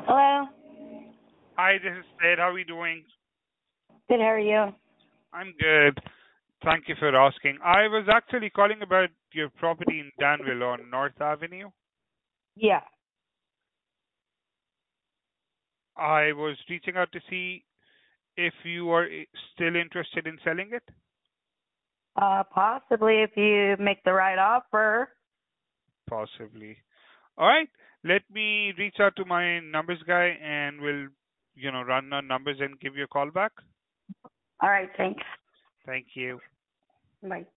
Hello. Hi, this is Ted. How are you doing? Good. How are you? I'm good. Thank you for asking. I was actually calling about your property in Danville on North Avenue. Yeah. I was reaching out to see if you are still interested in selling it. Possibly if you make the right offer. Possibly. All right. Let me reach out to my numbers guy and we'll, run our numbers and give you a call back. All right. Thanks. Thank you. Bye.